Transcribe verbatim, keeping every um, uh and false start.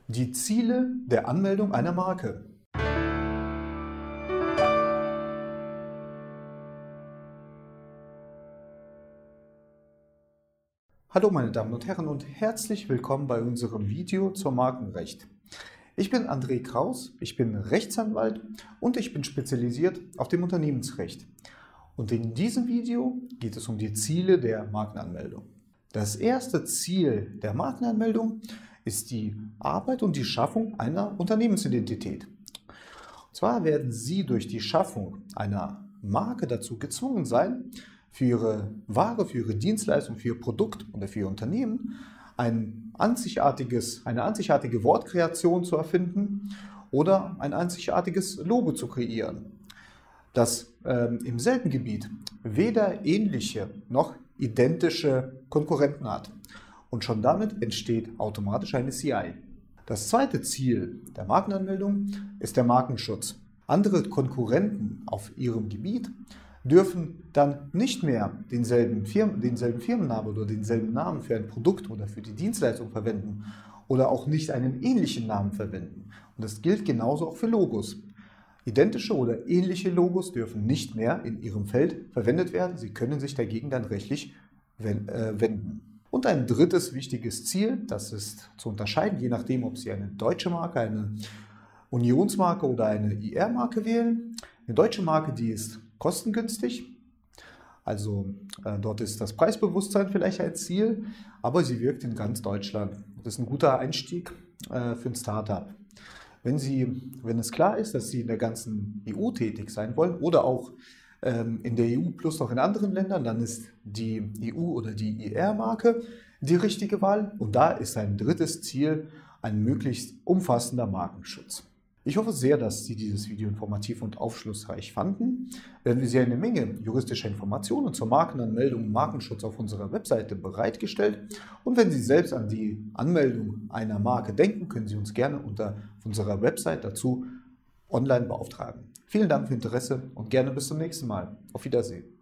Die Ziele der Anmeldung einer Marke. Hallo meine Damen und Herren und herzlich willkommen bei unserem Video zum Markenrecht. Ich bin André Kraus, ich bin Rechtsanwalt und ich bin spezialisiert auf dem Unternehmensrecht. Und in diesem Video geht es um die Ziele der Markenanmeldung. Das erste Ziel der Markenanmeldung ist die Arbeit und die Schaffung einer Unternehmensidentität. Und zwar werden Sie durch die Schaffung einer Marke dazu gezwungen sein, für Ihre Ware, für Ihre Dienstleistung, für Ihr Produkt oder für Ihr Unternehmen ein einzigartiges, eine einzigartige Wortkreation zu erfinden oder ein einzigartiges Logo zu kreieren, das ähm, im selben Gebiet weder ähnliche noch identische Konkurrenten hat. Und schon damit entsteht automatisch eine C I. Das zweite Ziel der Markenanmeldung ist der Markenschutz. Andere Konkurrenten auf ihrem Gebiet dürfen dann nicht mehr denselben, Firmen, denselben Firmennamen oder denselben Namen für ein Produkt oder für die Dienstleistung verwenden oder auch nicht einen ähnlichen Namen verwenden. Und das gilt genauso auch für Logos. Identische oder ähnliche Logos dürfen nicht mehr in ihrem Feld verwendet werden. Sie können sich dagegen dann rechtlich wenden. Und ein drittes wichtiges Ziel, das ist zu unterscheiden, je nachdem, ob Sie eine deutsche Marke, eine Unionsmarke oder eine I R-Marke wählen. Eine deutsche Marke, die ist kostengünstig, also äh, dort ist das Preisbewusstsein vielleicht ein Ziel, aber sie wirkt in ganz Deutschland. Das ist ein guter Einstieg äh, für ein Startup. Wenn Sie, wenn es klar ist, dass Sie in der ganzen E U tätig sein wollen oder auch ähm, in der E U plus noch in anderen Ländern, dann ist die E U oder die I R-Marke die richtige Wahl. Und da ist ein drittes Ziel ein möglichst umfassender Markenschutz. Ich hoffe sehr, dass Sie dieses Video informativ und aufschlussreich fanden. Werden wir Sie eine Menge juristischer Informationen zur Markenanmeldung und Markenschutz auf unserer Webseite bereitgestellt. Und wenn Sie selbst an die Anmeldung einer Marke denken, können Sie uns gerne unter unserer Website dazu online beauftragen. Vielen Dank für Ihr Interesse und gerne bis zum nächsten Mal. Auf Wiedersehen.